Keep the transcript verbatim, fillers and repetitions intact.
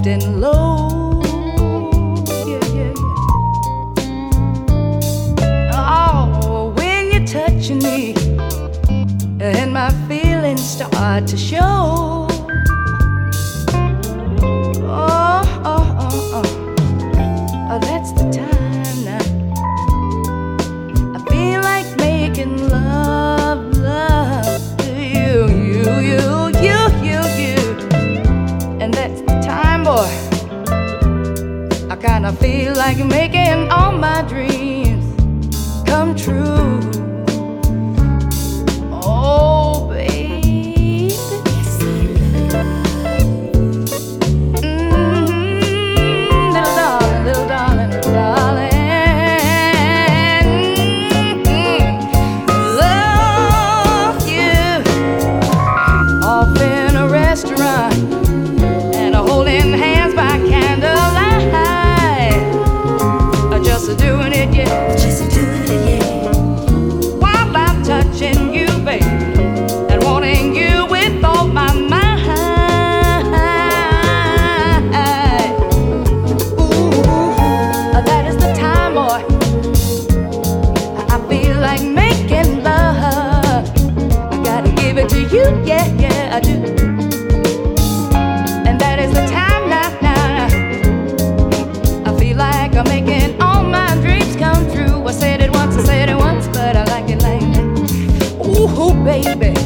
soft and low. Yeah, yeah, yeah. Oh, when you're touching me and my feelings start to show. Oh, oh, oh, oh, oh, that's the time now. I feel like making love, love to you, you, you, you, you, you. And that's the time, boy. I kinda feel like making all my dreams come true. Oh, baby. Mm-hmm. Little darling, little darling, little darling. Mm-hmm. Love you. Off in a restaurant and holding hands by candlelight. Just doing it, yeah. Just doing it, yeah. While I'm touching you, baby, and wanting you with all my mind. Ooh, that is the time, boy. I feel like making love. I gotta give it to you, yeah, yeah, I do. And that is the time now, now, now. I feel like I'm making all my dreams come true. I said it once, I said it once, but I like it like that. Ooh, baby.